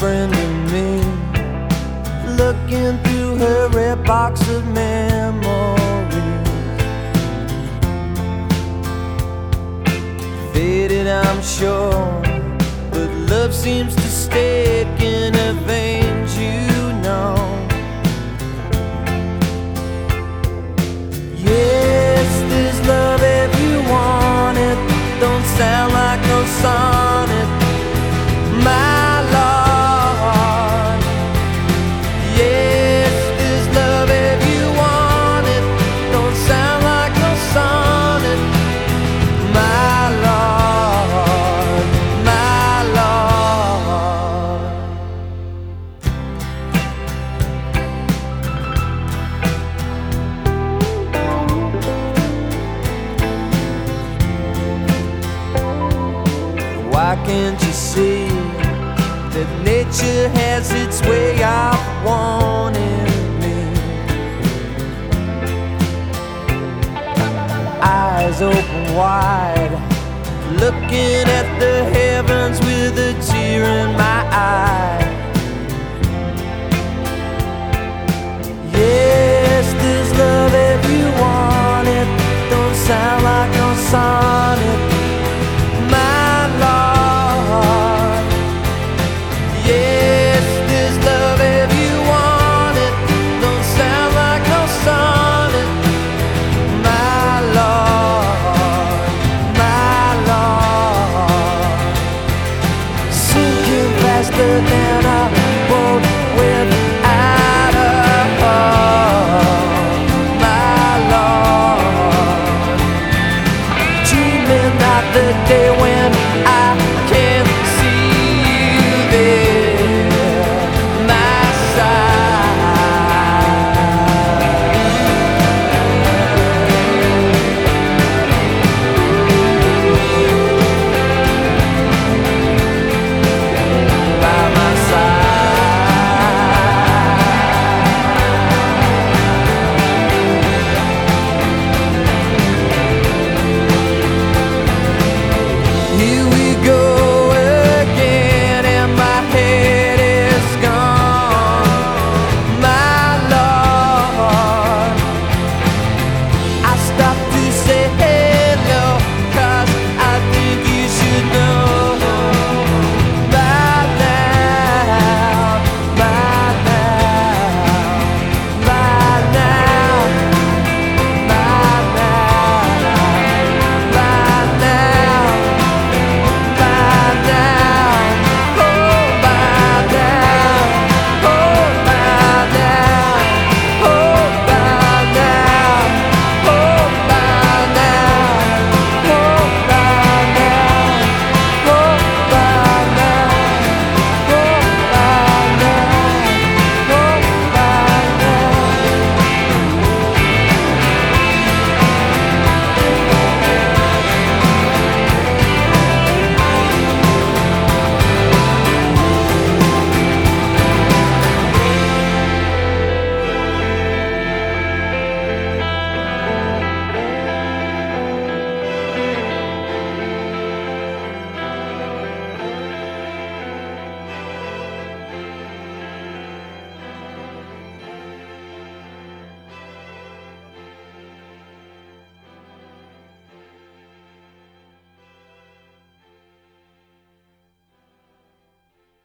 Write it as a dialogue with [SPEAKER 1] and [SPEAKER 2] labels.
[SPEAKER 1] friend of me, looking through her red box of memories. Faded, I'm sure, but love seems to stick in her veins, you know. Yes, there's love if you want it. Don't sound like no sonnet, my Lord. Yes, there's love if you want it. Don't sound like no sonnet, my Lord, my Lord. Why can't you see that nature has its way of wanting me? Eyes open wide, looking at the heavens with a tear in my eye. Yeah.